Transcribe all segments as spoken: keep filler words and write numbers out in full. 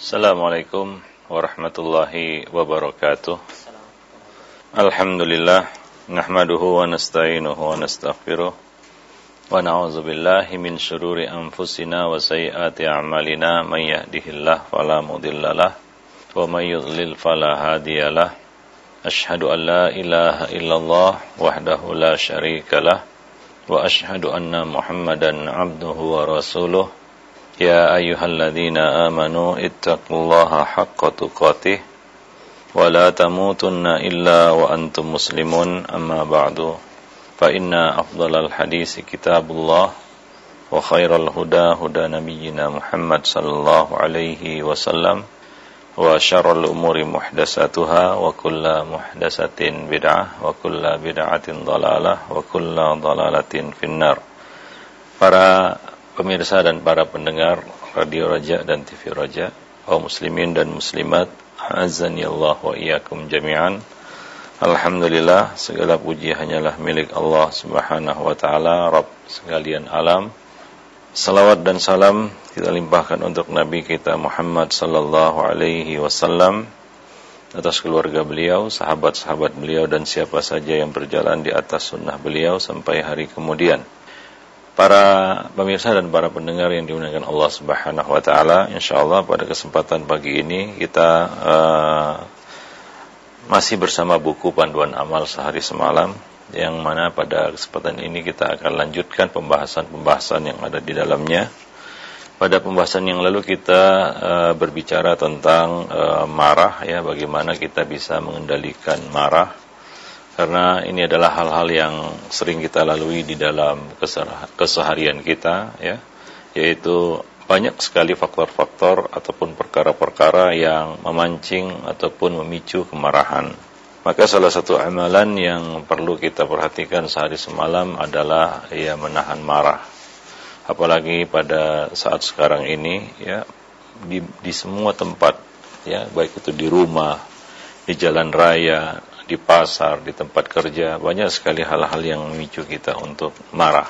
Assalamualaikum warahmatullahi wabarakatuh. Alhamdulillah, nahmaduhu wa nasta'inuhu wa nastaghfiruh wa na'udzu billahi min syururi anfusina wa sayyiati a'malina, may yahdihillahu fala mudhillalah wa may yudlil fala hadiyalah. Asyhadu an la ilaha illallah wahdahu la syarikalah wa asyhadu anna Muhammadan 'abduhu wa rasuluh. Ya ayyuhalladzina amanu ittaqullaha haqqa tuqatih wa la tamutunna illa wa antum muslimun, amma ba'du. Fa inna afdalal hadisi kitabullah wa khairal huda huda nabiyyina Muhammad sallallahu alaihi wasallam wa syarrul umuri muhdatsatuha wa kullu muhdatsatin bid'ah wa kullu bid'atin dhalalah wa kullu dhalalatin finnar. Para pemirsa dan para pendengar Radio Raja dan T V Raja, kaum muslimin dan muslimat, azani Allah wa iyyakum jami'an. Alhamdulillah, segala puji hanyalah milik Allah Subhanahu wa taala, Rabb sekalian alam. Salawat dan salam kita limpahkan untuk Nabi kita Muhammad sallallahu alaihi wasallam, atas keluarga beliau, sahabat-sahabat beliau, dan siapa saja yang berjalan di atas sunnah beliau sampai hari kemudian. Para pemirsa dan para pendengar yang dimuliakan Allah Subhanahu wa taala, insyaallah pada kesempatan pagi ini kita uh, masih bersama buku Panduan Amal Sehari Semalam, yang mana pada kesempatan ini kita akan lanjutkan pembahasan-pembahasan yang ada di dalamnya. Pada pembahasan yang lalu kita uh, berbicara tentang uh, marah, ya, bagaimana kita bisa mengendalikan marah. Karena ini adalah hal-hal yang sering kita lalui di dalam keseharian kita, ya, yaitu banyak sekali faktor-faktor ataupun perkara-perkara yang memancing ataupun memicu kemarahan. Maka salah satu amalan yang perlu kita perhatikan sehari semalam adalah ya menahan marah. Apalagi pada saat sekarang ini, ya, di, di semua tempat, ya, baik itu di rumah, di jalan raya, di pasar, di tempat kerja, banyak sekali hal-hal yang memicu kita untuk marah.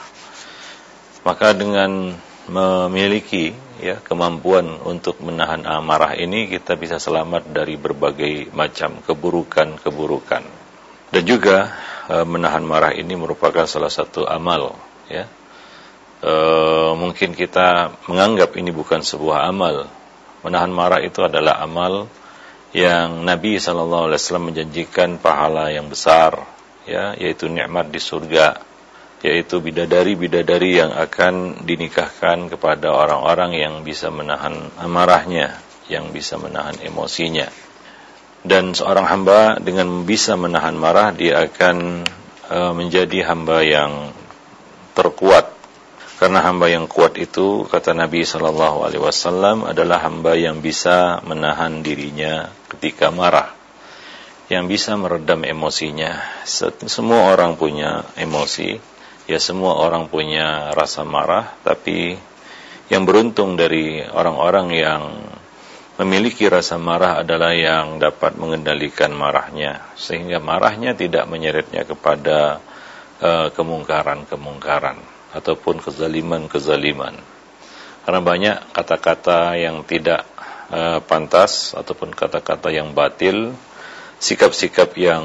Maka dengan memiliki, ya, kemampuan untuk menahan amarah ini, kita bisa selamat dari berbagai macam keburukan-keburukan. Dan juga e, menahan marah ini merupakan salah satu amal, ya. E, mungkin kita menganggap ini bukan sebuah amal. Menahan marah itu adalah amal yang Nabi sallallahu alaihi wasallam menjanjikan pahala yang besar, ya, yaitu nikmat di surga, yaitu bidadari-bidadari yang akan dinikahkan kepada orang-orang yang bisa menahan amarahnya, yang bisa menahan emosinya. Dan seorang hamba dengan bisa menahan marah, dia akan uh, menjadi hamba yang terkuat. Karena hamba yang kuat itu, kata Nabi sallallahu alaihi wasallam, adalah hamba yang bisa menahan dirinya ketika marah, yang bisa meredam emosinya. Semua orang punya emosi, ya, semua orang punya rasa marah, tapi yang beruntung dari orang-orang yang memiliki rasa marah adalah yang dapat mengendalikan marahnya, sehingga marahnya tidak menyeretnya kepada uh, kemungkaran-kemungkaran ataupun kezaliman-kezaliman. Karena banyak kata-kata yang tidak uh, pantas ataupun kata-kata yang batil, sikap-sikap yang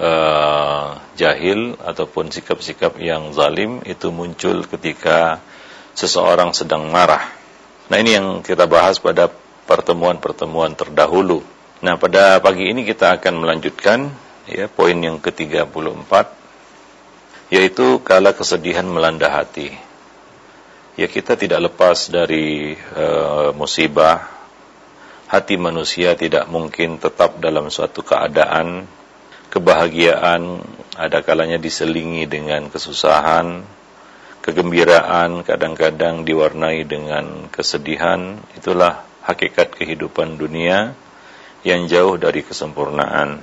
uh, jahil ataupun sikap-sikap yang zalim itu muncul ketika seseorang sedang marah. Nah, ini yang kita bahas pada pertemuan-pertemuan terdahulu. Nah, pada pagi ini kita akan melanjutkan, ya, poin yang ke tiga puluh empat, yaitu kala kesedihan melanda hati. Ya, kita tidak lepas dari uh, musibah. Hati manusia tidak mungkin tetap dalam suatu keadaan. Kebahagiaan ada kalanya diselingi dengan kesusahan. Kegembiraan kadang-kadang diwarnai dengan kesedihan. Itulah hakikat kehidupan dunia yang jauh dari kesempurnaan.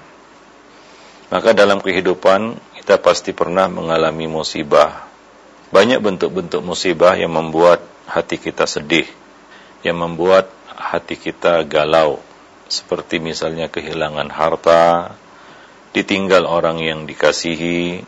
Maka dalam kehidupan kita pasti pernah mengalami musibah. Banyak bentuk-bentuk musibah yang membuat hati kita sedih, yang membuat hati kita galau. Seperti misalnya kehilangan harta, ditinggal orang yang dikasihi,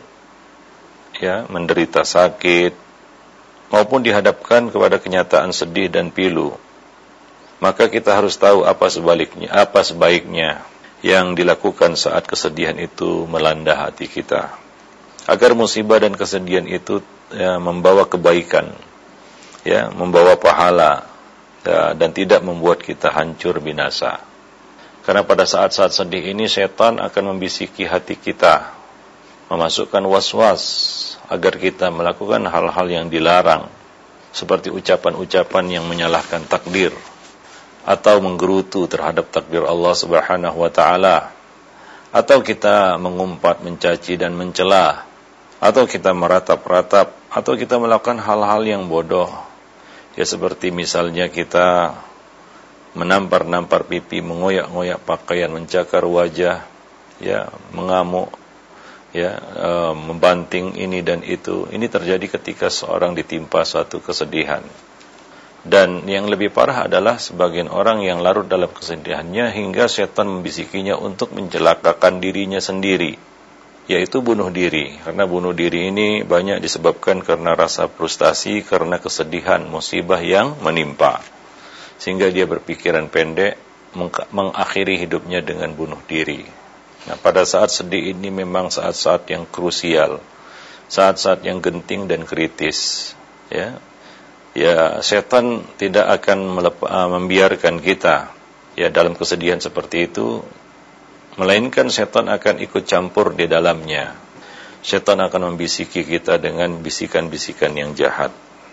ya, menderita sakit, maupun dihadapkan kepada kenyataan sedih dan pilu. maka kita harus tahu apa sebaliknya, apa sebaiknya yang dilakukan saat kesedihan itu melanda hati kita, agar musibah dan kesedihan itu ya, membawa kebaikan, ya, membawa pahala, ya, dan tidak membuat kita hancur binasa. Karena pada saat-saat sedih ini setan akan membisiki hati kita, memasukkan was-was agar kita melakukan hal-hal yang dilarang, seperti ucapan-ucapan yang menyalahkan takdir atau menggerutu terhadap takdir Allah Subhanahu wa taala, atau kita mengumpat, mencaci dan mencela, atau kita meratap-ratap, atau kita melakukan hal-hal yang bodoh. Ya seperti misalnya kita menampar-nampar pipi, mengoyak-ngoyak pakaian, mencakar wajah, ya, mengamuk, ya, e, membanting ini dan itu. Ini terjadi ketika seorang ditimpa suatu kesedihan. Dan yang lebih parah adalah sebagian orang yang larut dalam kesedihannya hingga setan membisikinya untuk mencelakakan dirinya sendiri, yaitu bunuh diri. Karena bunuh diri ini banyak disebabkan karena rasa frustasi, karena kesedihan, musibah yang menimpa, sehingga dia berpikiran pendek, mengakhiri hidupnya dengan bunuh diri. Nah, pada saat sedih ini memang saat-saat yang krusial, saat-saat yang genting dan kritis, ya. Ya, setan tidak akan melepa, membiarkan kita ya dalam kesedihan seperti itu, melainkan setan akan ikut campur di dalamnya. Setan akan membisiki kita dengan bisikan-bisikan yang jahat.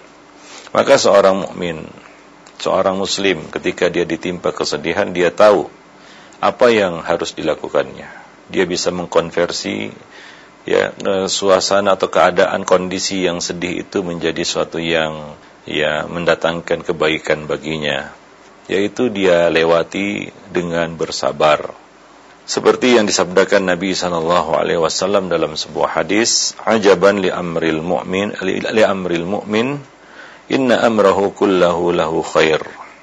Maka seorang mukmin, seorang muslim, ketika dia ditimpa kesedihan, dia tahu apa yang harus dilakukannya. Dia bisa mengkonversi ya suasana atau keadaan kondisi yang sedih itu menjadi suatu yang ya mendatangkan kebaikan baginya, yaitu dia lewati dengan bersabar. Seperti yang disabdakan Nabi sallallahu alaihi wasallam dalam sebuah hadis, "Ajaban li amril mu'min li amril mu'min, inna amrahu kullahu lahu khair,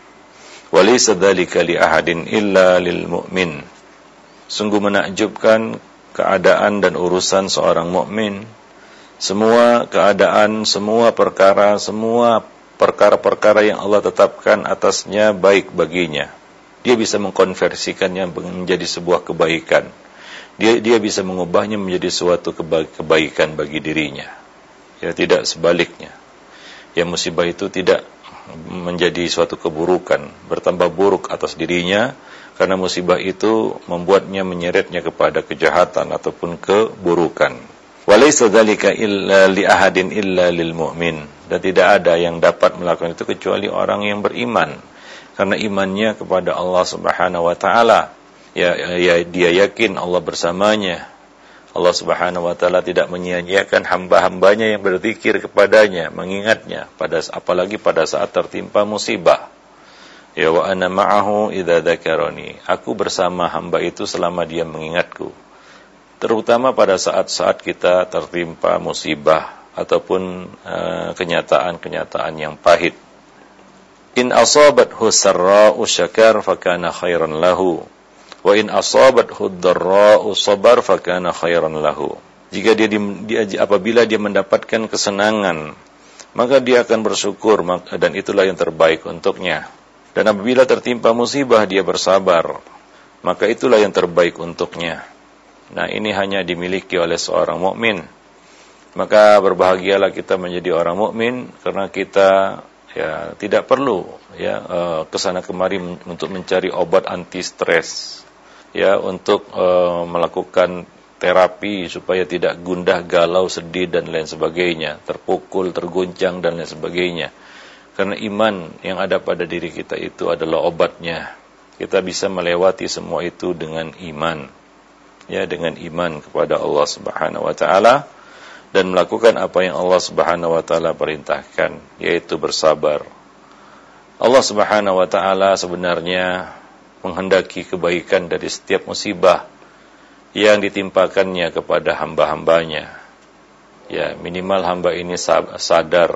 wa laysa dzalika li ahadin illa lil mu'min." Sungguh menakjubkan keadaan dan urusan seorang mukmin. Semua keadaan, semua perkara, semua perkara-perkara yang Allah tetapkan atasnya baik baginya. Dia bisa mengkonversikannya menjadi sebuah kebaikan. Dia dia bisa mengubahnya menjadi suatu keba- kebaikan bagi dirinya. Ya, tidak sebaliknya. Ya, musibah itu tidak menjadi suatu keburukan, bertambah buruk atas dirinya, karena musibah itu membuatnya menyeretnya kepada kejahatan ataupun keburukan. Walaysa dzalika illa li ahadin illa lil mu'min. Dan tidak ada yang dapat melakukan itu kecuali orang yang beriman. Karena imannya kepada Allah Subhanahu wa taala. Ya, ya dia yakin Allah bersamanya. Allah Subhanahu wa taala tidak menyia-nyiakan hamba-hambanya yang berzikir kepadanya, mengingatnya, pada apalagi pada saat tertimpa musibah. Ya wa ana ma'ahu idza dzakarani. Aku bersama hamba itu selama dia mengingatku. Terutama pada saat-saat kita tertimpa musibah ataupun uh, kenyataan-kenyataan yang pahit. In asabathu sarra'u syakar fakana khairan lahu, wa in asabathu dharra'u sabar fakana khairan lahu. Jika dia, dia apabila dia mendapatkan kesenangan, maka dia akan bersyukur, dan itulah yang terbaik untuknya. Dan apabila tertimpa musibah dia bersabar, maka itulah yang terbaik untuknya. Nah, ini hanya dimiliki oleh seorang mukmin. Maka berbahagialah kita menjadi orang mukmin, karena kita ya tidak perlu ya uh, kesana kemari untuk mencari obat anti stres, ya untuk uh, melakukan terapi supaya tidak gundah, galau, sedih dan lain sebagainya, terpukul, terguncang dan lain sebagainya. Karena iman yang ada pada diri kita itu adalah obatnya. Kita bisa melewati semua itu dengan iman. Ya, dengan iman kepada Allah Subhanahu wa taala dan melakukan apa yang Allah Subhanahu wa taala perintahkan, yaitu bersabar. Allah Subhanahu wa taala sebenarnya menghendaki kebaikan dari setiap musibah yang ditimpakannya kepada hamba-hambanya. Ya, minimal hamba ini sadar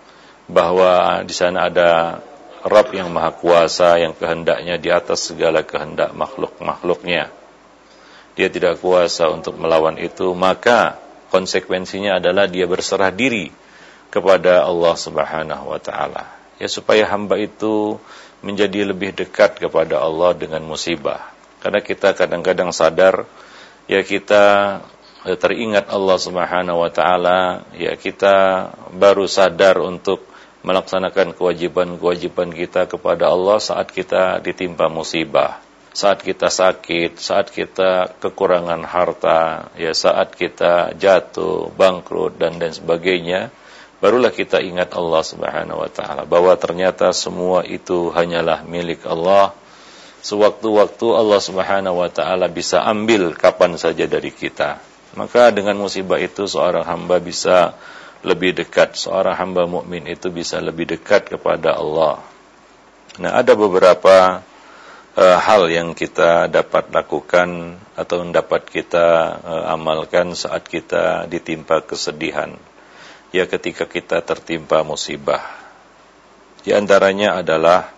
bahwa di sana ada Rabb yang Maha Kuasa yang kehendaknya di atas segala kehendak makhluk-makhluknya. Dia tidak kuasa untuk melawan itu, maka konsekuensinya adalah dia berserah diri kepada Allah Subhanahu wa taala. Ya, supaya hamba itu menjadi lebih dekat kepada Allah dengan musibah. Karena kita kadang-kadang sadar, ya kita teringat Allah Subhanahu wa taala, ya kita baru sadar untuk melaksanakan kewajiban-kewajiban kita kepada Allah saat kita ditimpa musibah, saat kita sakit, saat kita kekurangan harta, ya saat kita jatuh, bangkrut dan lain sebagainya, barulah kita ingat Allah Subhanahu wa taala bahwa ternyata semua itu hanyalah milik Allah. Sewaktu-waktu Allah Subhanahu wa taala bisa ambil kapan saja dari kita. Maka dengan musibah itu seorang hamba bisa lebih dekat, seorang hamba mukmin itu bisa lebih dekat kepada Allah. Nah, ada beberapa uh, hal yang kita dapat lakukan atau dapat kita uh, amalkan saat kita ditimpa kesedihan. Ya, ketika kita tertimpa musibah. Di antaranya adalah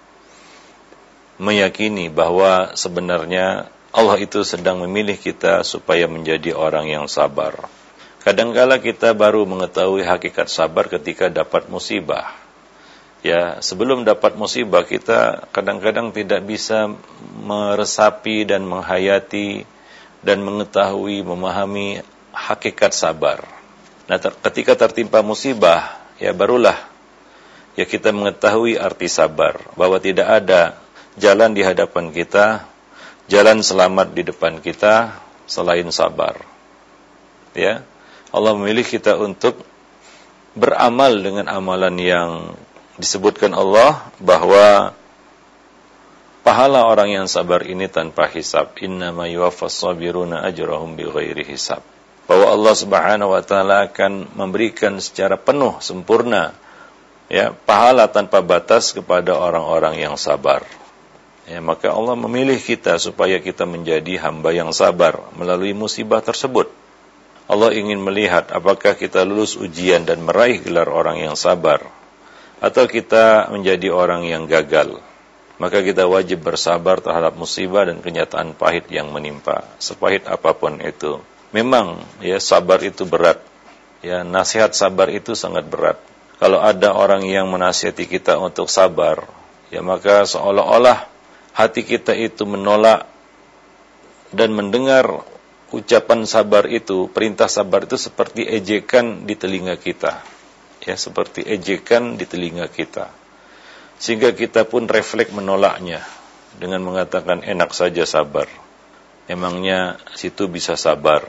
meyakini bahwa sebenarnya Allah itu sedang memilih kita supaya menjadi orang yang sabar. Kadangkala kita baru mengetahui hakikat sabar ketika dapat musibah. Ya, sebelum dapat musibah kita kadang-kadang tidak bisa meresapi dan menghayati dan mengetahui, memahami hakikat sabar. Nah, ter- ketika tertimpa musibah, ya barulah ya kita mengetahui arti sabar, bahwa tidak ada jalan di hadapan kita, jalan selamat di depan kita selain sabar. Ya, Allah memilih kita untuk beramal dengan amalan yang disebutkan Allah bahwa pahala orang yang sabar ini tanpa hisab. Innama yuwaffas sabiruna ajrahum bighairi hisab. Bahwa Allah Subhanahu wa taala akan memberikan secara penuh sempurna ya pahala tanpa batas kepada orang-orang yang sabar. Ya, maka Allah memilih kita supaya kita menjadi hamba yang sabar melalui musibah tersebut. Allah ingin melihat apakah kita lulus ujian dan meraih gelar orang yang sabar, atau kita menjadi orang yang gagal. Maka kita wajib bersabar terhadap musibah dan kenyataan pahit yang menimpa, sepahit apapun itu. Memang ya sabar itu berat. Ya, nasihat sabar itu sangat berat. Kalau ada orang yang menasihati kita untuk sabar, ya maka seolah-olah hati kita itu menolak dan mendengar ucapan sabar itu, perintah sabar itu seperti ejekan di telinga kita. Ya, seperti ejekan di telinga kita. Sehingga kita pun refleks menolaknya dengan mengatakan enak saja sabar. Emangnya situ bisa sabar?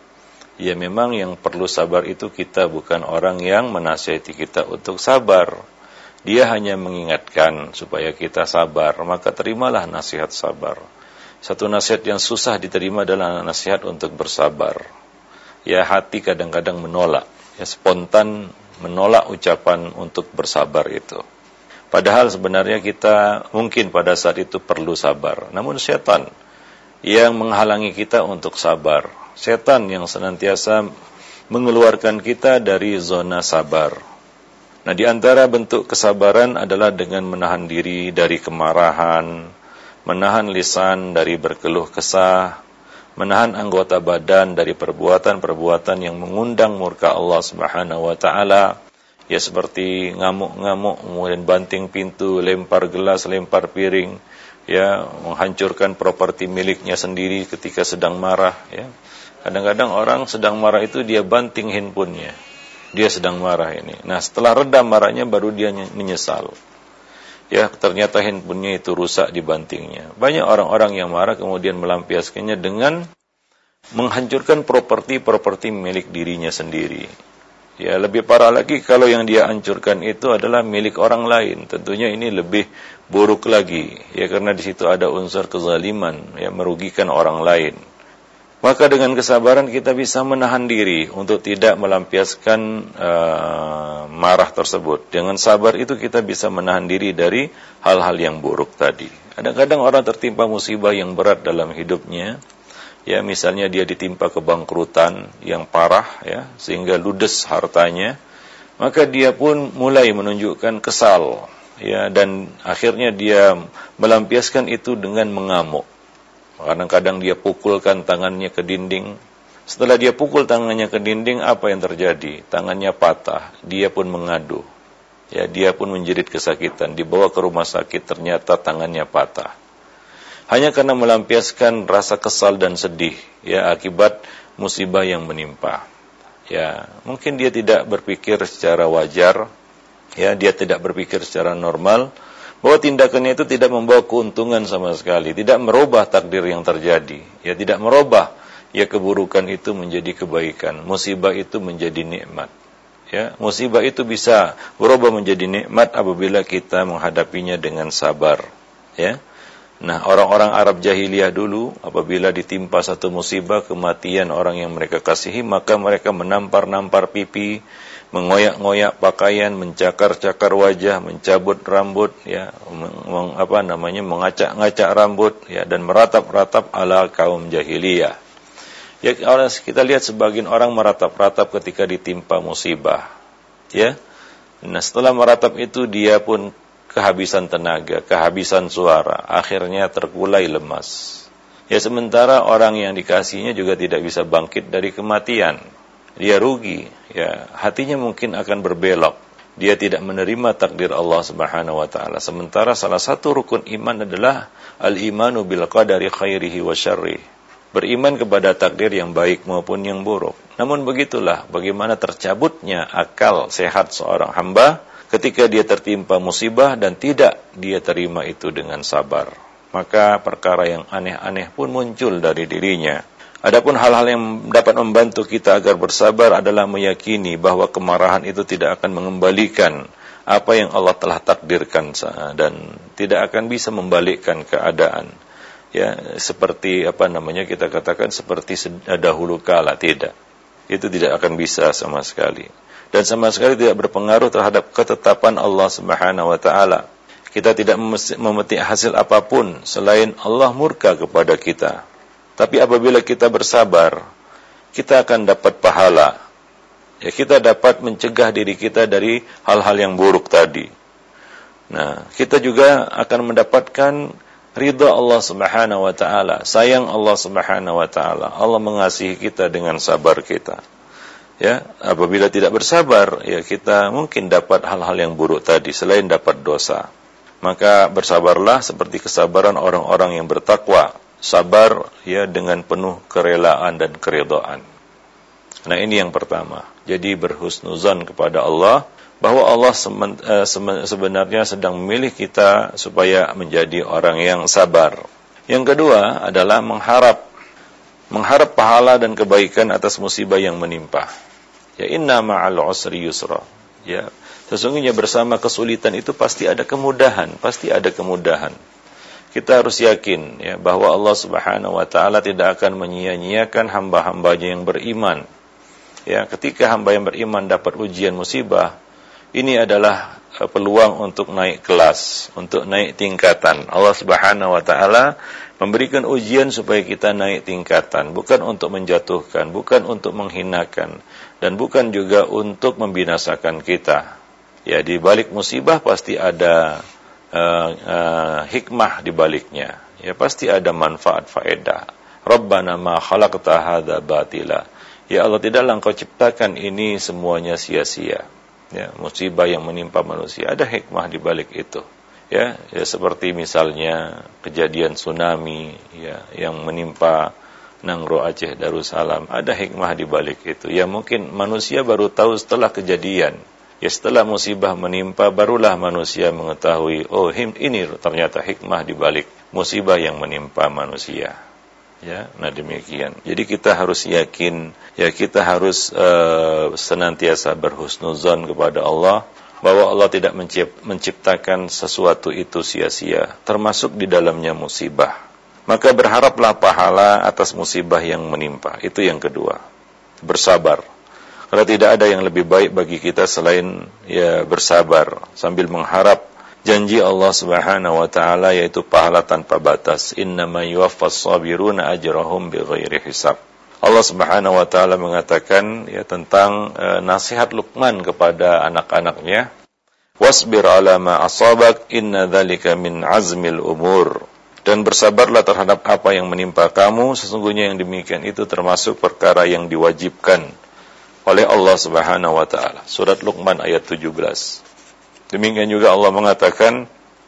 Ya, memang yang perlu sabar itu kita, bukan orang yang menasihati kita untuk sabar. Dia hanya mengingatkan supaya kita sabar, maka terimalah nasihat sabar. Satu nasihat yang susah diterima adalah nasihat untuk bersabar. Ya, hati kadang-kadang menolak, ya spontan menolak ucapan untuk bersabar itu. Padahal sebenarnya kita mungkin pada saat itu perlu sabar. Namun setan yang menghalangi kita untuk sabar. Setan yang senantiasa mengeluarkan kita dari zona sabar. Nah, di antara bentuk kesabaran adalah dengan menahan diri dari kemarahan, menahan lisan dari berkeluh kesah, menahan anggota badan dari perbuatan-perbuatan yang mengundang murka Allah Subhanahu wa taala, ya seperti ngamuk-ngamuk, kemudian banting pintu, lempar gelas, lempar piring, ya menghancurkan properti miliknya sendiri ketika sedang marah, ya. Kadang-kadang orang sedang marah itu dia banting handphonenya. Dia sedang marah ini. Nah, setelah reda marahnya baru dia menyesal. Ya, ternyata handphonenya itu rusak dibantingnya. Banyak orang-orang yang marah kemudian melampiaskannya dengan menghancurkan properti-properti milik dirinya sendiri. Ya, lebih parah lagi kalau yang dia hancurkan itu adalah milik orang lain. Tentunya ini lebih buruk lagi. Ya, karena di situ ada unsur kezaliman, ya merugikan orang lain. Maka dengan kesabaran kita bisa menahan diri untuk tidak melampiaskan uh, marah tersebut. Dengan sabar itu kita bisa menahan diri dari hal-hal yang buruk tadi. Kadang-kadang orang tertimpa musibah yang berat dalam hidupnya. Ya, misalnya dia ditimpa kebangkrutan yang parah, ya, sehingga ludes hartanya. Maka dia pun mulai menunjukkan kesal, ya, dan akhirnya dia melampiaskan itu dengan mengamuk. Kadang-kadang dia pukulkan tangannya ke dinding. Setelah dia pukul tangannya ke dinding, apa yang terjadi? Tangannya patah. Dia pun mengadu. Ya, dia pun menjerit kesakitan, dibawa ke rumah sakit, ternyata tangannya patah. Hanya karena melampiaskan rasa kesal dan sedih, ya, akibat musibah yang menimpa. Ya, mungkin dia tidak berpikir secara wajar, ya, dia tidak berpikir secara normal bahwa tindakannya itu tidak membawa keuntungan sama sekali, tidak merubah takdir yang terjadi, ya, tidak merubah ya keburukan itu menjadi kebaikan, musibah itu menjadi nikmat. Ya, musibah itu bisa berubah menjadi nikmat apabila kita menghadapinya dengan sabar. Ya. Nah, orang-orang Arab jahiliyah dulu apabila ditimpa satu musibah, kematian orang yang mereka kasihi, maka mereka menampar-nampar pipi, mengoyak-ngoyak pakaian, mencakar-cakar wajah, mencabut rambut, ya, meng, apa namanya, mengacak-ngacak rambut, ya, dan meratap-ratap ala kaum jahiliyah. Ya, kita lihat sebagian orang meratap-ratap ketika ditimpa musibah. Ya. Nah, setelah meratap itu dia pun kehabisan tenaga, kehabisan suara, akhirnya terkulai lemas. Ya, sementara orang yang dikasihnya juga tidak bisa bangkit dari kematian. Dia rugi, ya, hatinya mungkin akan berbelok. Dia tidak menerima takdir Allah Subhanahu wa taala. Sementara salah satu rukun iman adalah al-imanu bil qadari khairihi wa syarrihi. Beriman kepada takdir yang baik maupun yang buruk. Namun begitulah bagaimana tercabutnya akal sehat seorang hamba ketika dia tertimpa musibah dan tidak dia terima itu dengan sabar. Maka perkara yang aneh-aneh pun muncul dari dirinya. Adapun hal-hal yang dapat membantu kita agar bersabar adalah meyakini bahwa kemarahan itu tidak akan mengembalikan apa yang Allah telah takdirkan dan tidak akan bisa membalikkan keadaan. Ya, seperti apa namanya kita katakan seperti dahulu kala, tidak. Itu tidak akan bisa sama sekali. Dan sama sekali tidak berpengaruh terhadap ketetapan Allah Subhanahu wa taala. Kita tidak memetik hasil apapun selain Allah murka kepada kita. Tapi apabila kita bersabar, kita akan dapat pahala. Ya, kita dapat mencegah diri kita dari hal-hal yang buruk tadi. Nah, kita juga akan mendapatkan ridha Allah Subhanahu wa taala, sayang Allah Subhanahu wa taala. Allah mengasihi kita dengan sabar kita. Ya, apabila tidak bersabar, ya kita mungkin dapat hal-hal yang buruk tadi selain dapat dosa. Maka bersabarlah seperti kesabaran orang-orang yang bertakwa, sabar ya dengan penuh kerelaan dan keridhaan. Nah, ini yang pertama. Jadi berhusnuzan kepada Allah bahwa Allah sebenarnya sedang memilih kita supaya menjadi orang yang sabar. Yang kedua adalah mengharap mengharap pahala dan kebaikan atas musibah yang menimpa. Ya, inna ma'al usri yusra. Ya, sesungguhnya bersama kesulitan itu pasti ada kemudahan, pasti ada kemudahan. Kita harus yakin ya bahwa Allah Subhanahu wa taala tidak akan menyia-nyiakan hamba-hambanya yang beriman. Ya, ketika hamba yang beriman dapat ujian musibah, ini adalah peluang untuk naik kelas, untuk naik tingkatan. Allah Subhanahu wa taala memberikan ujian supaya kita naik tingkatan, bukan untuk menjatuhkan, bukan untuk menghinakan, dan bukan juga untuk membinasakan kita. Ya, di balik musibah pasti ada uh, uh, hikmah di baliknya. Ya, pasti ada manfaat faedah. Rabbana ma khalaqta hadza batila. Ya Allah, tidaklah Engkau ciptakan ini semuanya sia-sia. Ya, musibah yang menimpa manusia ada hikmah di balik itu. Ya, ya seperti misalnya kejadian tsunami ya yang menimpa Nangro Aceh Darussalam, ada hikmah di balik itu. Ya mungkin manusia baru tahu setelah kejadian. Ya setelah musibah menimpa barulah manusia mengetahui, oh ini ternyata hikmah di balik musibah yang menimpa manusia. Ya, nah demikian. Jadi kita harus yakin, ya kita harus uh, senantiasa berhusnuzan kepada Allah bahwa Allah tidak menciptakan sesuatu itu sia-sia, termasuk di dalamnya musibah. Maka berharaplah pahala atas musibah yang menimpa. Itu yang kedua. Bersabar. Karena tidak ada yang lebih baik bagi kita selain ya bersabar sambil mengharap janji Allah Subhanahu wa taala yaitu pahala tanpa batas. Innama yuwaffas sabiruna ajrahum bighairi hisab. Allah Subhanahu wa taala mengatakan ya tentang e, nasihat Luqman kepada anak-anaknya, wasbir ala ma asabak inna dzalika min azmil umur. Dan bersabarlah terhadap apa yang menimpa kamu, sesungguhnya yang demikian itu termasuk perkara yang diwajibkan oleh Allah Subhanahu wa taala. Surat Luqman ayat tujuh belas. Demikian juga Allah mengatakan,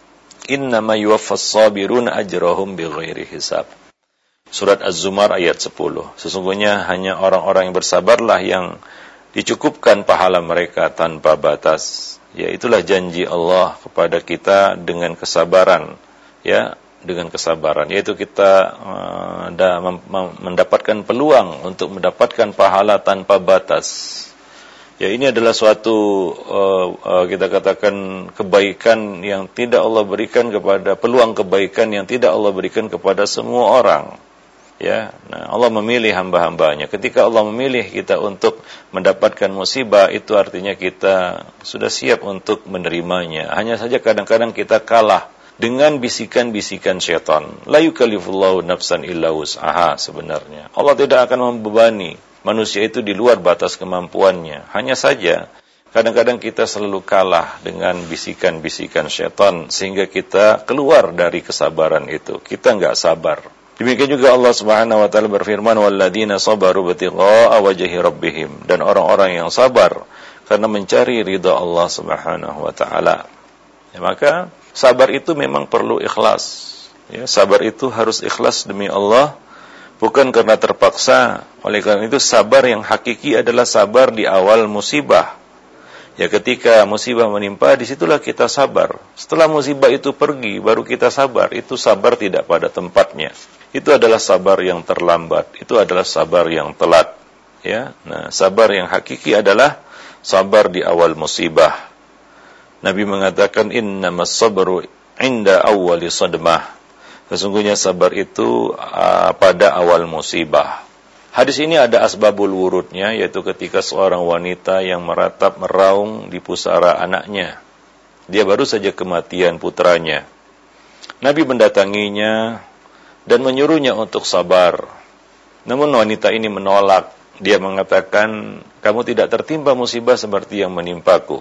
innama yuwaffas sabiruna ajrahum bighairi hisab. Surat Az-Zumar ayat sepuluh. Sesungguhnya hanya orang-orang yang bersabarlah yang dicukupkan pahala mereka tanpa batas. Ya, itulah janji Allah kepada kita dengan kesabaran, ya, dengan kesabaran, yaitu kita uh, da, mem, mem, mendapatkan peluang untuk mendapatkan pahala tanpa batas. Ya, ini adalah suatu uh, uh, kita katakan kebaikan yang tidak Allah berikan kepada peluang kebaikan yang tidak Allah berikan kepada semua orang. Ya, nah Allah memilih hamba-hambanya. Ketika Allah memilih kita untuk mendapatkan musibah, itu artinya kita sudah siap untuk menerimanya. Hanya saja kadang-kadang kita kalah dengan bisikan-bisikan syaitan. La yukallifullahu nafsan illa wus'aha sebenarnya. Allah tidak akan membebani manusia itu di luar batas kemampuannya. Hanya saja kadang-kadang kita selalu kalah dengan bisikan-bisikan syaitan sehingga kita keluar dari kesabaran itu. Kita enggak sabar. Demikian juga Allah Subhanahu wa taala berfirman, walladzina sabaru batigha'a wajhi rabbihim, dan orang-orang yang sabar karena mencari ridha Allah Subhanahu wa taala. Ya, maka sabar itu memang perlu ikhlas. Ya, sabar itu harus ikhlas demi Allah, bukan karena terpaksa. Oleh karena itu sabar yang hakiki adalah sabar di awal musibah. Ya, ketika musibah menimpa, disitulah kita sabar. Setelah musibah itu pergi, baru kita sabar. Itu sabar tidak pada tempatnya. Itu adalah sabar yang terlambat. Itu adalah sabar yang telat. Ya, nah, sabar yang hakiki adalah sabar di awal musibah. Nabi mengatakan, innamas sabru inda awwali sadmah. Sesungguhnya sabar itu uh, pada awal musibah. Hadis ini ada asbabul wurudnya, yaitu ketika seorang wanita yang meratap meraung di pusara anaknya. Dia baru saja kematian putranya. Nabi mendatanginya dan menyuruhnya untuk sabar. Namun wanita ini menolak. Dia mengatakan, kamu tidak tertimpa musibah seperti yang menimpaku.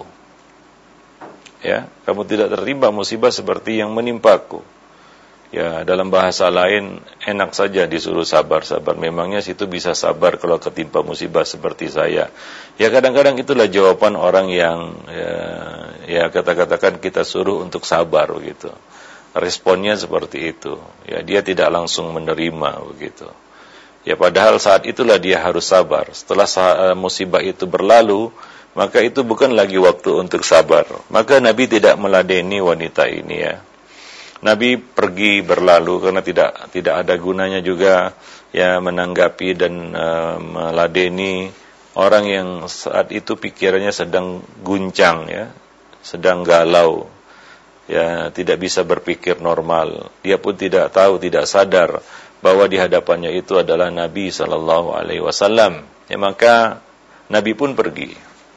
Ya, kamu tidak tertimpa musibah seperti yang menimpaku. Ya, dalam bahasa lain, enak saja disuruh sabar-sabar. Memangnya situ bisa sabar kalau ketimpa musibah seperti saya. Ya, kadang-kadang itulah jawaban orang yang ya, ya kata-katakan kita suruh untuk sabar begitu. Responnya seperti itu. Ya, dia tidak langsung menerima begitu. Ya, padahal saat itulah dia harus sabar. Setelah uh, musibah itu berlalu, maka itu bukan lagi waktu untuk sabar. Maka Nabi tidak meladeni wanita ini, ya. Nabi pergi berlalu karena tidak tidak ada gunanya juga ya menanggapi dan uh, meladeni orang yang saat itu pikirannya sedang guncang, ya, sedang galau, ya, tidak bisa berpikir normal. Dia pun tidak tahu, tidak sadar bahwa di hadapannya itu adalah Nabi sallallahu alaihi wasallam. Ya, maka Nabi pun pergi.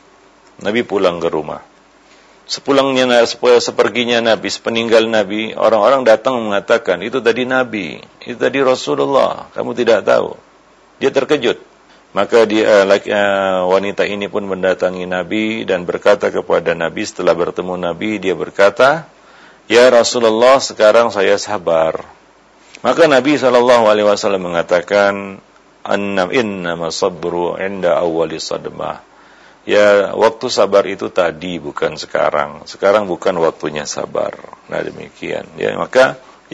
Nabi pulang ke rumah. Sepulangnya, seperginya Nabi, sepeninggal Nabi, orang-orang datang mengatakan, itu tadi Nabi, itu tadi Rasulullah, kamu tidak tahu. Dia terkejut. Maka dia, wanita ini pun mendatangi Nabi dan berkata kepada Nabi, setelah bertemu Nabi, dia berkata, ya Rasulullah, sekarang saya sabar. Maka Nabi shallallahu alaihi wasallam mengatakan, annam innama sabru inda awwali sadmah. Ya, waktu sabar itu tadi, bukan sekarang. Sekarang bukan waktunya sabar. Nah, demikian. Ya, maka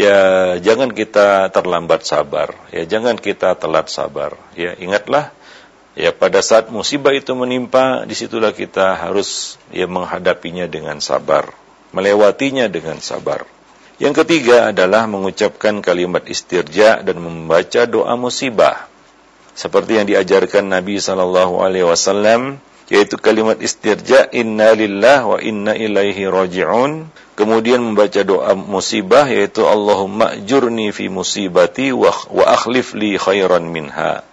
ya jangan kita terlambat sabar. Ya, jangan kita telat sabar. Ya, ingatlah, ya pada saat musibah itu menimpa, disitulah kita harus ya menghadapinya dengan sabar, melewatinya dengan sabar. Yang ketiga adalah mengucapkan kalimat istirja dan membaca doa musibah, seperti yang diajarkan Nabi sallallahu alaihi wasallam, yaitu kalimat istirja, inna lillah wa inna ilaihi raji'un. Kemudian membaca doa musibah, yaitu Allahumma ajurni fi musibati wa, wa akhlif li khairan minha.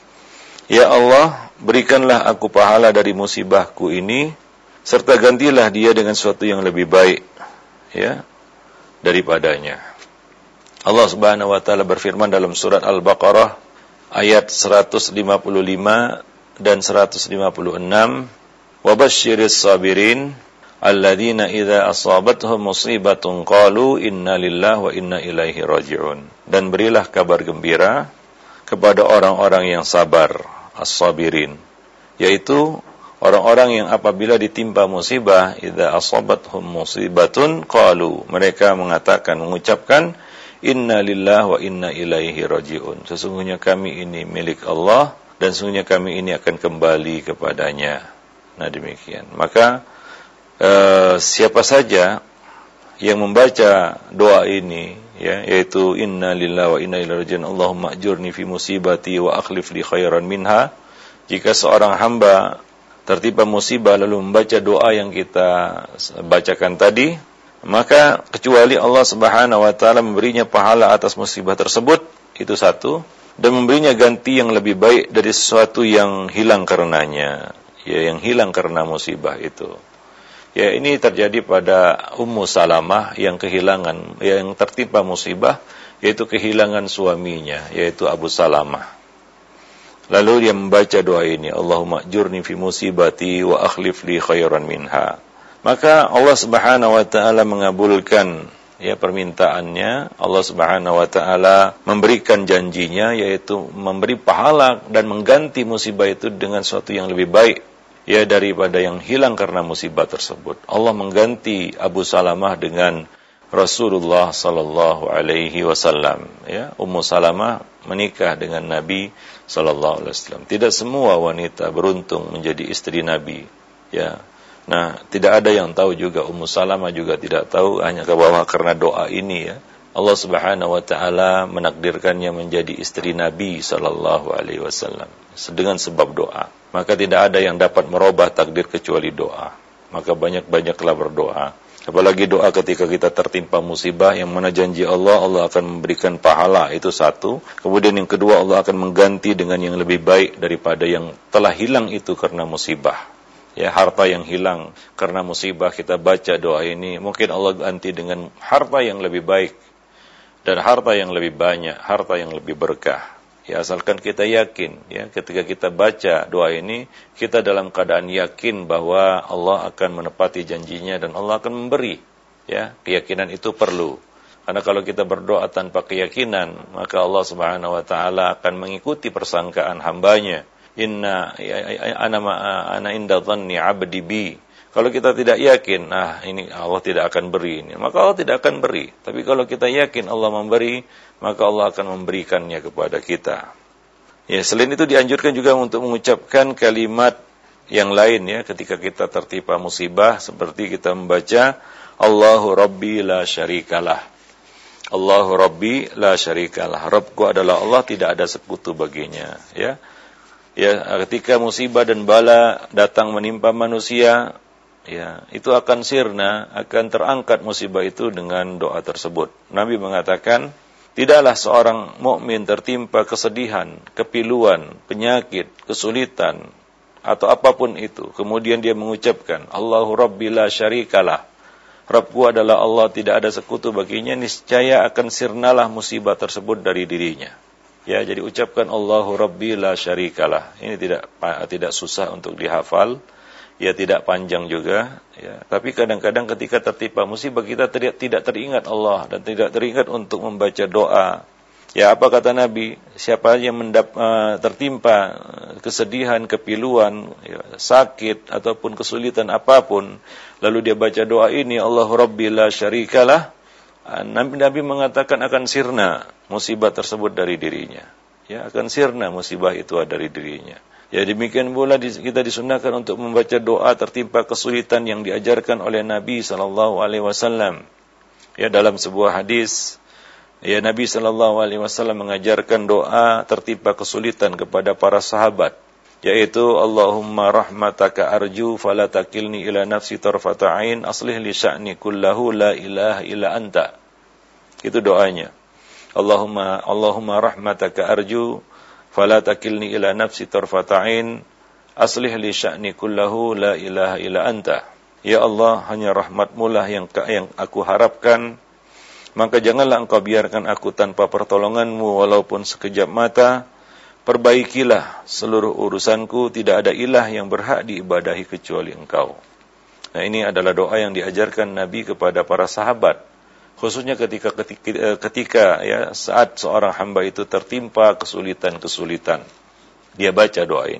Ya Allah, berikanlah aku pahala dari musibahku ini, serta gantilah dia dengan sesuatu yang lebih baik, ya, daripadanya. Allah Subhanahu wa taala berfirman dalam surat Al-Baqarah ayat seratus lima puluh lima dan seratus lima puluh enam, wa basyiris sabirin alladzina idza asabatuhum musibatun qalu inna lillahi wa inna ilaihi raji'un. Dan berilah kabar gembira kepada orang-orang yang sabar, as-sabirin, yaitu Orang-orang yang apabila ditimpa musibah, idza asabathum musibatun qalu, mereka mengatakan, mengucapkan, inna lillahi wa inna ilaihi raji'un. Sesungguhnya kami ini milik Allah dan sesungguhnya kami ini akan kembali kepadanya. Nah, demikian. Maka eh, siapa saja yang membaca doa ini, ya, yaitu inna lillahi wa inna ilaihi raji'un, Allahumma ajurni fi musibati wa akhlif li khairan minha. Jika seorang hamba tertimpa musibah lalu membaca doa yang kita bacakan tadi, maka kecuali Allah Subhanahu wa taala memberinya pahala atas musibah tersebut, itu satu, dan memberinya ganti yang lebih baik dari sesuatu yang hilang karenanya, ya, yang hilang karena musibah itu. Ya, ini terjadi pada Ummu Salamah yang kehilangan, yang tertimpa musibah, yaitu kehilangan suaminya, yaitu Abu Salamah. Lalu dia membaca doa ini, Allahumma ajurni fi musibati wa akhlif li khairan minha. Maka Allah Subhanahu wa taala mengabulkan, ya, permintaannya. Allah Subhanahu wa taala memberikan janjinya, yaitu memberi pahala dan mengganti musibah itu dengan sesuatu yang lebih baik, ya, daripada yang hilang karena musibah tersebut. Allah mengganti Abu Salamah dengan Rasulullah sallallahu alaihi wasallam, ya. Ummu Salamah menikah dengan Nabi sallallahu alaihi wasallam. Tidak semua wanita beruntung menjadi istri Nabi, ya. Nah, tidak ada yang tahu juga, Ummu Salamah juga tidak tahu, hanya ke bawah karena doa ini, ya. Allah Subhanahu wa taala menakdirkannya menjadi istri Nabi sallallahu alaihi wasallam dengan sebab doa. Maka tidak ada yang dapat merubah takdir kecuali doa. Maka banyak-banyaklah berdoa. Apalagi doa ketika kita tertimpa musibah, yang mana janji Allah, Allah akan memberikan pahala, itu satu. Kemudian yang kedua, Allah akan mengganti dengan yang lebih baik daripada yang telah hilang itu karena musibah. Ya, harta yang hilang karena musibah, kita baca doa ini, mungkin Allah ganti dengan harta yang lebih baik dan harta yang lebih banyak, harta yang lebih berkah. Ya, asalkan kita yakin, ya, ketika kita baca doa ini, kita dalam keadaan yakin bahwa Allah akan menepati janjinya dan Allah akan memberi. Ya, keyakinan itu perlu. Karena kalau kita berdoa tanpa keyakinan, maka Allah Subhanahu wa taala akan mengikuti persangkaan hambanya. Inna ana ana inda dhanni 'abdi bi. Kalau kita tidak yakin, nah ini Allah tidak akan beri ini, maka Allah tidak akan beri. Tapi kalau kita yakin Allah memberi, maka Allah akan memberikannya kepada kita. Ya, selain itu dianjurkan juga untuk mengucapkan kalimat yang lain, ya, ketika kita tertimpa musibah, seperti kita membaca Allahu Rabbi la syarikalah. Allahu Rabbi la syarikalah. Rabbku adalah Allah, tidak ada sekutu baginya, ya. Ya, ketika musibah dan bala datang menimpa manusia, ya, itu akan sirna, akan terangkat musibah itu dengan doa tersebut. Nabi mengatakan, tidaklah seorang mukmin tertimpa kesedihan, kepiluan, penyakit, kesulitan, atau apapun itu, kemudian dia mengucapkan, Allahu Rabbi la syarikalah. Rabbku adalah Allah, tidak ada sekutu baginya, niscaya akan sirnalah musibah tersebut dari dirinya. Ya, jadi ucapkan Allahu Rabbi la syarikalah. Ini tidak tidak susah untuk dihafal. Ya, tidak panjang juga, ya. Tapi kadang-kadang ketika tertimpa musibah, kita tidak, tidak teringat Allah dan tidak teringat untuk membaca doa. Ya, apa kata Nabi? Siapa yang mendap, uh, tertimpa kesedihan, kepiluan, ya, sakit ataupun kesulitan apapun, lalu dia baca doa ini, Allahu Rabbi la syarikalah, Nabi Nabi mengatakan akan sirna musibah tersebut dari dirinya. Ya, akan sirna musibah itu dari dirinya. Ya, demikian pula kita disunahkan untuk membaca doa tertimpa kesulitan yang diajarkan oleh Nabi sallallahu alaihi wasallam. Ya, dalam sebuah hadis, ya, Nabi sallallahu alaihi wasallam mengajarkan doa tertimpa kesulitan kepada para sahabat, yaitu Allahumma rahmataka arju fala takilni ila nafsi tarfata ain aslih li sya'ni kullahu la ilaha illa anta. Itu doanya. Allahumma Allahumma rahmataka arju fala takilni ila nafsi tarfata ain aslih li sya'ni kullahu la ilaha illa anta. Ya Allah, hanya rahmat-Mu lah yang yang aku harapkan, maka janganlah Engkau biarkan aku tanpa pertolongan-Mu walaupun sekejap mata. Perbaikilah seluruh urusanku, tidak ada ilah yang berhak diibadahi kecuali Engkau. Nah, ini adalah doa yang diajarkan Nabi kepada para sahabat, khususnya ketika ketika, ketika ya saat seorang hamba itu tertimpa kesulitan-kesulitan. Dia baca doa ini.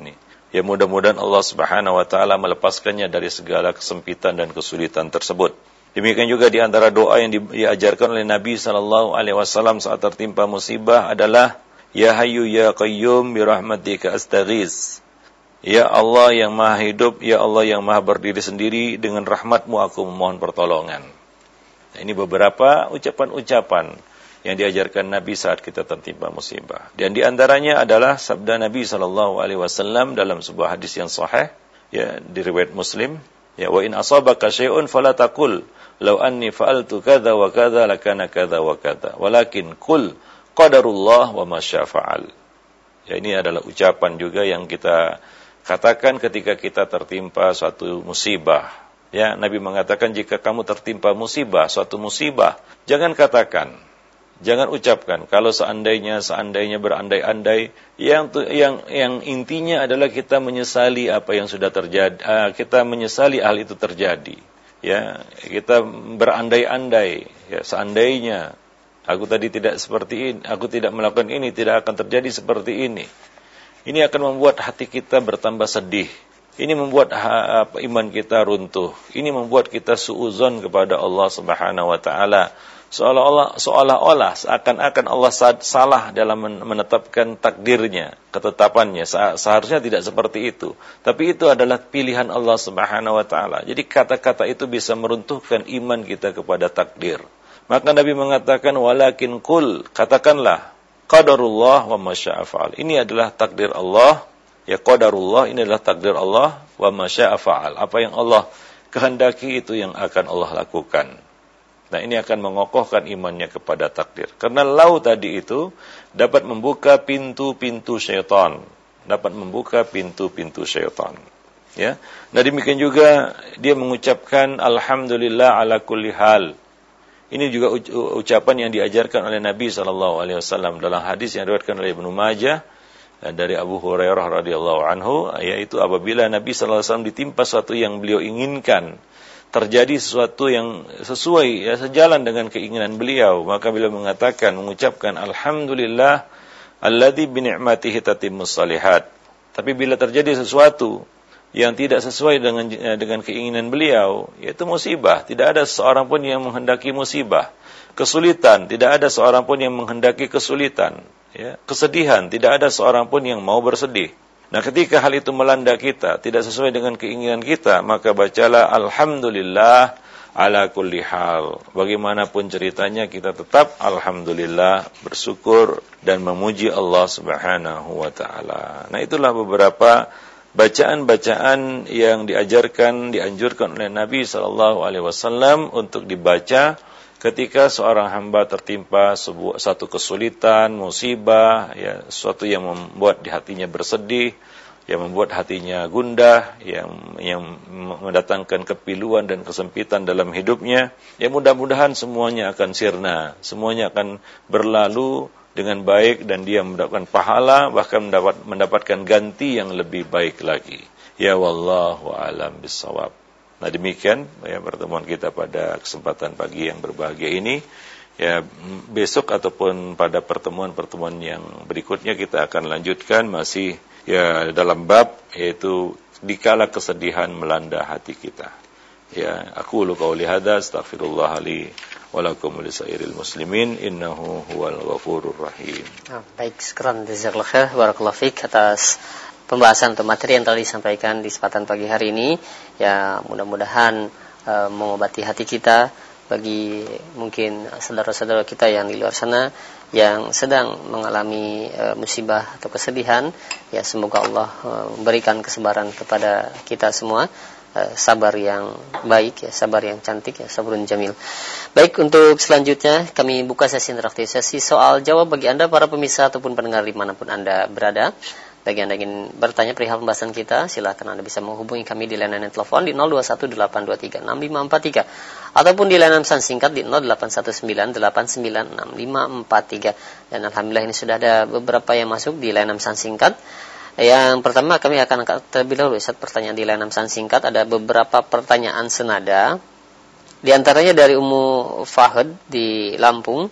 Ya mudah-mudahan Allah Subhanahu wa taala melepaskannya dari segala kesempitan dan kesulitan tersebut. Demikian juga di antara doa yang diajarkan oleh Nabi sallallahu alaihi wasallam saat tertimpa musibah adalah Ya Hayyu Ya Qayyum bi rahmatika astaghits. Ya Allah yang Maha Hidup, Ya Allah yang Maha berdiri sendiri, dengan rahmat-Mu aku memohon pertolongan. Nah, ini beberapa ucapan-ucapan yang diajarkan Nabi saat kita tertimpa musibah. Dan di antaranya adalah sabda Nabi sallallahu alaihi wasallam dalam sebuah hadis yang sahih, ya, di riwayat Muslim, ya, wa in asabaka syai'un fala taqul law anni fa'altu kadza wa kadza lakana kadza wa kadza, walakin qul qadarullah wa ma syaa fa'al. Ya, ini adalah ucapan juga yang kita katakan ketika kita tertimpa suatu musibah. Ya, Nabi mengatakan jika kamu tertimpa musibah, suatu musibah, jangan katakan, jangan ucapkan kalau seandainya seandainya berandai-andai, yang yang yang intinya adalah kita menyesali apa yang sudah terjadi, uh, kita menyesali hal itu terjadi. Ya, kita berandai-andai, ya, seandainya aku tadi tidak seperti ini, aku tidak melakukan ini, tidak akan terjadi seperti ini. Ini akan membuat hati kita bertambah sedih. Ini membuat ha, iman kita runtuh. Ini membuat kita suudzon kepada Allah Subhanahu wa taala. Seolah-olah seolah-olah seakan-akan Allah salah dalam menetapkan takdirnya, ketetapannya. Seharusnya tidak seperti itu. Tapi itu adalah pilihan Allah Subhanahu wa taala. Jadi kata-kata itu bisa meruntuhkan iman kita kepada takdir. Maka Nabi mengatakan walakin qul, katakanlah qadarullah wa ma syaa fa'al. Ini adalah takdir Allah. Ya, qadarullah ini adalah takdir Allah, wa ma syaa fa'al. Apa yang Allah kehendaki itu yang akan Allah lakukan. Nah, ini akan mengokohkan imannya kepada takdir. Karena lau tadi itu dapat membuka pintu-pintu syaitan, dapat membuka pintu-pintu syaitan. Ya. Nah, demikian juga dia mengucapkan alhamdulillah ala kulli hal. Ini juga ucapan yang diajarkan oleh Nabi sallallahu alaihi wasallam dalam hadis yang diriwayatkan oleh Ibnu Majah dari Abu Hurairah radhiyallahu anhu, yaitu apabila Nabi sallallahu alaihi wasallam ditimpa sesuatu yang beliau inginkan, terjadi sesuatu yang sesuai, ya, sejalan dengan keinginan beliau, maka beliau mengatakan, mengucapkan alhamdulillah alladzi bi ni'matihi tatimmus shalihat. Tapi bila terjadi sesuatu yang tidak sesuai dengan dengan keinginan beliau, yaitu musibah, tidak ada seorang pun yang menghendaki musibah. Kesulitan, tidak ada seorang pun yang menghendaki kesulitan. Ya, kesedihan, tidak ada seorang pun yang mau bersedih. Nah, ketika hal itu melanda kita, tidak sesuai dengan keinginan kita, maka bacalah alhamdulillah ala kulli hal. Bagaimanapun ceritanya, kita tetap alhamdulillah, bersyukur dan memuji Allah Subhanahu wa taala. Nah, itulah beberapa bacaan-bacaan yang diajarkan, dianjurkan oleh Nabi sallallahu alaihi wasallam untuk dibaca ketika seorang hamba tertimpa sebuah satu kesulitan, musibah, ya, sesuatu yang membuat di hatinya bersedih, yang membuat hatinya gundah, yang yang mendatangkan kepiluan dan kesempitan dalam hidupnya. Ya, mudah-mudahan semuanya akan sirna, semuanya akan berlalu dengan baik dan dia mendapatkan pahala, bahkan mendapat, mendapatkan ganti yang lebih baik lagi. Ya wallahu a'lam bissawab. Nah, demikian ya pertemuan kita pada kesempatan pagi yang berbahagia ini. Ya, besok ataupun pada pertemuan-pertemuan yang berikutnya kita akan lanjutkan masih ya dalam bab, yaitu dikala kesedihan melanda hati kita. Ya, aku lu qauli hadza astaghfirullah li wa lakum lisairil muslimin innahu huwal ghafurur rahim. Nah, baik, sekian jazakallahu khair barakallahu fik atas pembahasan atau materi yang telah disampaikan di kesempatan pagi hari ini. Ya, mudah-mudahan e, mengobati hati kita bagi mungkin saudara-saudara kita yang di luar sana yang sedang mengalami e, musibah atau kesedihan. Ya, semoga Allah e, memberikan kesabaran kepada kita semua, e, sabar yang baik, ya, sabar yang cantik, ya, sabrun jamil. Baik, untuk selanjutnya kami buka sesi interaktif, sesi soal jawab bagi Anda para pemirsa ataupun pendengar dimanapun Anda berada. Bagi Anda ingin bertanya perihal pembahasan kita, silakan Anda bisa menghubungi kami di layanan telepon di nol dua satu delapan dua tiga enam lima empat tiga ataupun di layanan pesan singkat di nol delapan satu sembilan delapan sembilan enam lima empat tiga. Dan alhamdulillah ini sudah ada beberapa yang masuk di layanan pesan singkat. Yang pertama kami akan angkat terlebih dahulu Ustaz pertanyaan di layanan pesan singkat. Ada beberapa pertanyaan senada. Di antaranya dari Ummu Fahd di Lampung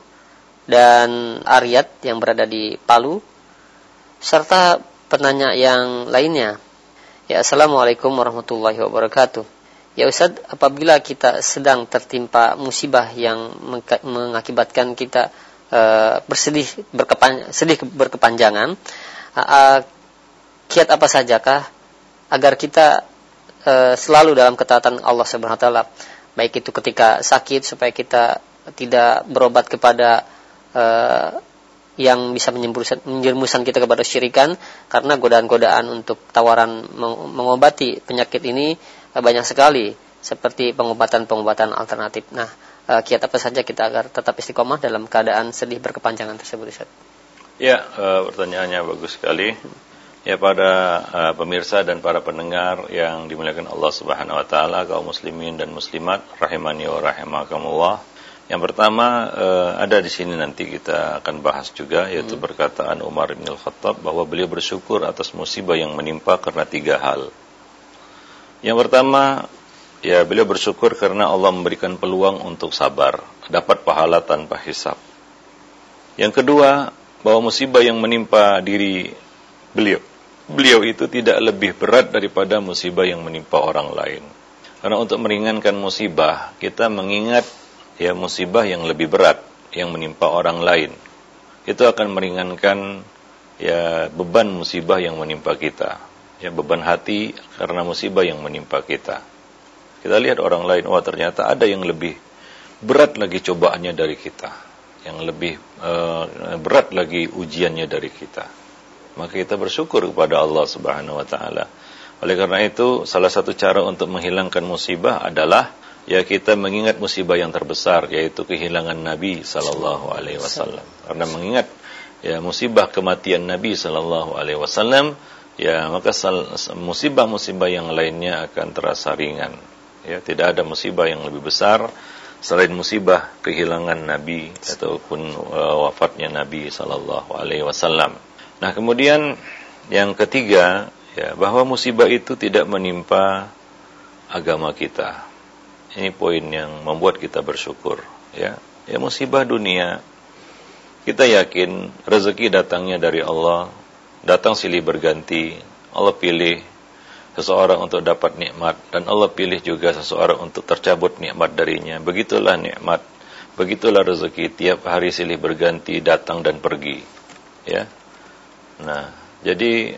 dan Aryat yang berada di Palu, serta penanya yang lainnya Ya, Assalamualaikum warahmatullahi wabarakatuh. Ya Ustaz, apabila kita sedang tertimpa musibah yang mengakibatkan kita uh, bersedih berkepan, sedih berkepanjangan, uh, kiat apa sajakah agar kita uh, selalu dalam ketaatan Allah Subhanahu wa taala, baik itu ketika sakit supaya kita tidak berobat kepada uh, yang bisa menjerumuskan kita kepada syirikan, karena godaan-godaan untuk tawaran mengobati penyakit ini banyak sekali, seperti pengobatan-pengobatan alternatif. Nah, kiat apa saja kita agar tetap istiqomah dalam keadaan sedih berkepanjangan tersebut, Ustaz? Ya, uh, pertanyaannya bagus sekali. Ya, pada uh, pemirsa dan para pendengar yang dimuliakan Allah Subhanahu wa taala, kaum muslimin dan muslimat rahimani wa rahimakumullah. Yang pertama, uh, ada di sini nanti kita akan bahas juga, yaitu hmm. perkataan Umar bin Al-Khattab bahwa beliau bersyukur atas musibah yang menimpa karena tiga hal. Yang pertama, ya beliau bersyukur karena Allah memberikan peluang untuk sabar, dapat pahala tanpa hisab. Yang kedua, bahwa musibah yang menimpa diri beliau, beliau itu tidak lebih berat daripada musibah yang menimpa orang lain. Karena untuk meringankan musibah, kita mengingat ya musibah yang lebih berat yang menimpa orang lain. Itu akan meringankan ya beban musibah yang menimpa kita. Ya beban hati karena musibah yang menimpa kita. Kita lihat orang lain, wah ternyata ada yang lebih berat lagi cobaannya dari kita, yang lebih uh, berat lagi ujiannya dari kita. Maka kita bersyukur kepada Allah Subhanahu wa taala. Oleh karena itu, salah satu cara untuk menghilangkan musibah adalah ya kita mengingat musibah yang terbesar, yaitu kehilangan Nabi sallallahu alaihi wasallam. Karena mengingat ya musibah kematian Nabi sallallahu alaihi wasallam, ya maka musibah-musibah yang lainnya akan terasa ringan. Ya, tidak ada musibah yang lebih besar selain musibah kehilangan Nabi ataupun uh, wafatnya Nabi sallallahu alaihi wasallam. Nah, kemudian yang ketiga, ya bahwa musibah itu tidak menimpa agama kita. Ini poin yang membuat kita bersyukur, ya. Ya musibah dunia, kita yakin rezeki datangnya dari Allah, datang silih berganti. Allah pilih seseorang untuk dapat nikmat, dan Allah pilih juga seseorang untuk tercabut nikmat darinya. Begitulah nikmat, begitulah rezeki, tiap hari silih berganti, datang dan pergi, ya. Nah, jadi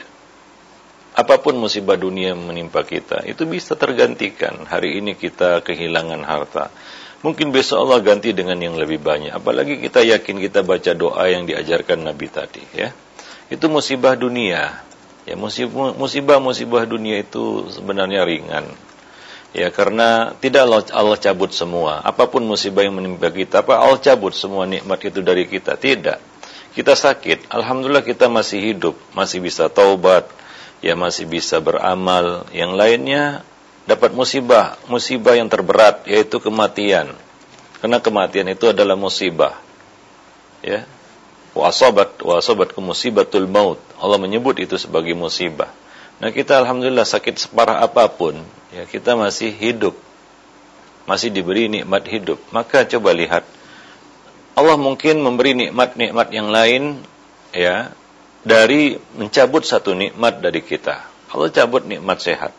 apapun musibah dunia menimpa kita, itu bisa tergantikan. Hari ini kita kehilangan harta, mungkin besok Allah ganti dengan yang lebih banyak. Apalagi kita yakin kita baca doa yang diajarkan Nabi tadi, ya. Itu musibah dunia. Ya, musibah-musibah dunia itu sebenarnya ringan. Ya, karena tidak Allah, Allah cabut semua. Apapun musibah yang menimpa kita, apa Allah cabut semua nikmat itu dari kita? Tidak. Kita sakit, alhamdulillah kita masih hidup, masih bisa taubat, ya masih bisa beramal. Yang lainnya dapat musibah, musibah yang terberat, yaitu kematian. Karena kematian itu adalah musibah. Ya, wa asabat wa asabatkum musibatul maut. Allah menyebut itu sebagai musibah. Nah, kita alhamdulillah sakit separah apapun, ya kita masih hidup, masih diberi nikmat hidup. Maka coba lihat, Allah mungkin memberi nikmat-nikmat yang lain, ya, dari mencabut satu nikmat dari kita. Allah cabut nikmat sehat.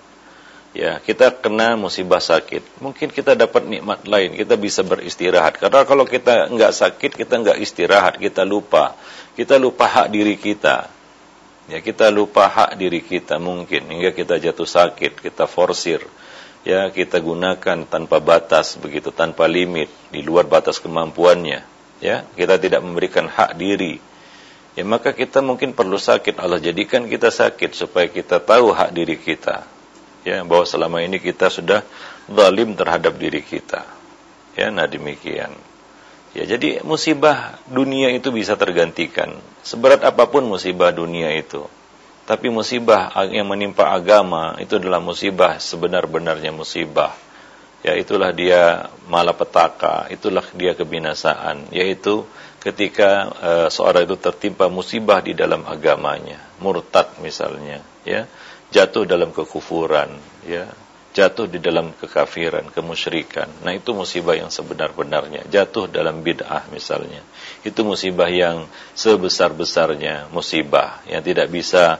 Ya, kita kena musibah sakit. Mungkin kita dapat nikmat lain, kita bisa beristirahat. Karena kalau kita enggak sakit, kita enggak istirahat, kita lupa. Kita lupa hak diri kita. Ya, kita lupa hak diri kita mungkin hingga kita jatuh sakit, kita forsir. Ya, kita gunakan tanpa batas begitu, tanpa limit, di luar batas kemampuannya. Ya, kita tidak memberikan hak diri. Ya, maka kita mungkin perlu sakit. Allah jadikan kita sakit supaya kita tahu hak diri kita. Ya, bahwa selama ini kita sudah zalim terhadap diri kita. Ya, nah demikian. Ya, jadi musibah dunia itu bisa tergantikan. Seberat apapun musibah dunia itu. Tapi musibah yang menimpa agama itu adalah musibah sebenar-benarnya musibah. Ya, itulah dia malapetaka, itulah dia kebinasaan, yaitu ketika uh, seorang itu tertimpa musibah di dalam agamanya, murtad misalnya, ya, jatuh dalam kekufuran, ya, jatuh di dalam kekafiran, kemusyrikan. Nah, itu musibah yang sebenar-benarnya. Jatuh dalam bid'ah misalnya, itu musibah yang sebesar-besarnya musibah yang tidak bisa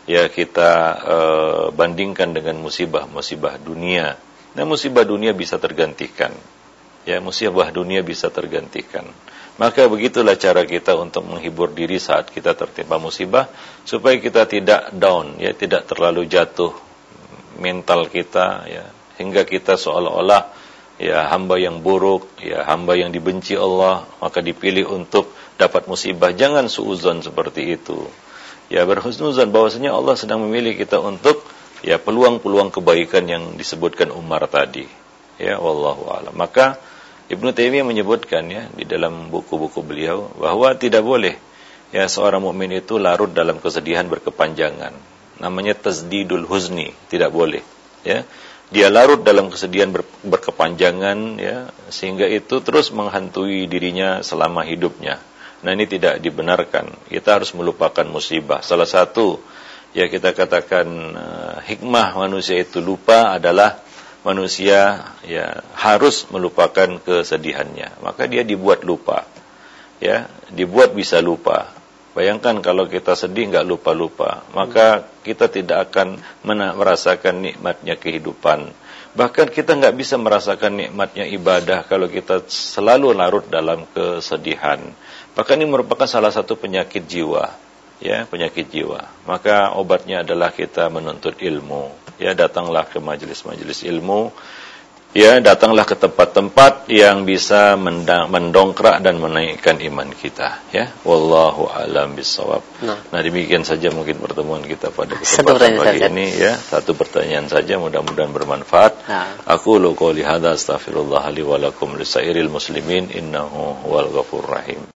ya kita uh, bandingkan dengan musibah-musibah dunia. Nah, musibah dunia bisa tergantikan. Ya, musibah dunia bisa tergantikan. Maka begitulah cara kita untuk menghibur diri saat kita tertimpa musibah, supaya kita tidak down, ya, tidak terlalu jatuh mental kita, ya, hingga kita seolah-olah ya hamba yang buruk, ya hamba yang dibenci Allah, maka dipilih untuk dapat musibah. Jangan suudzon seperti itu. Ya, berhusnuzon bahwasanya Allah sedang memilih kita untuk ya peluang-peluang kebaikan yang disebutkan Umar tadi. Ya, wallahu a'lam. Maka Ibnu Taimiyah menyebutkan ya di dalam buku-buku beliau bahwa tidak boleh ya seorang mukmin itu larut dalam kesedihan berkepanjangan. Namanya tasdidul huzni, tidak boleh. Ya. Dia larut dalam kesedihan ber, berkepanjangan ya, sehingga itu terus menghantui dirinya selama hidupnya. Nah, ini tidak dibenarkan. Kita harus melupakan musibah. Salah satu ya kita katakan uh, hikmah manusia itu lupa adalah manusia ya harus melupakan kesedihannya. Maka dia dibuat lupa. Ya, dibuat bisa lupa. Bayangkan kalau kita sedih nggak lupa-lupa, maka kita tidak akan merasakan nikmatnya kehidupan. Bahkan kita nggak bisa merasakan nikmatnya ibadah kalau kita selalu larut dalam kesedihan. Bahkan ini merupakan salah satu penyakit jiwa, ya, penyakit jiwa. Maka obatnya adalah kita menuntut ilmu. Ya, datanglah ke majelis-majelis ilmu. Ya, datanglah ke tempat-tempat yang bisa mendongkrak dan menaikkan iman kita. Ya, wallahu a'lam bishawab. Nah. nah, demikian saja mungkin pertemuan kita pada kesempatan pagi ini. Ya, satu pertanyaan saja, mudah-mudahan bermanfaat. Nah. Aku lu qouli hadza astaghfirullah li wa lakum lisairil muslimin innahu huwal ghafurur rahim.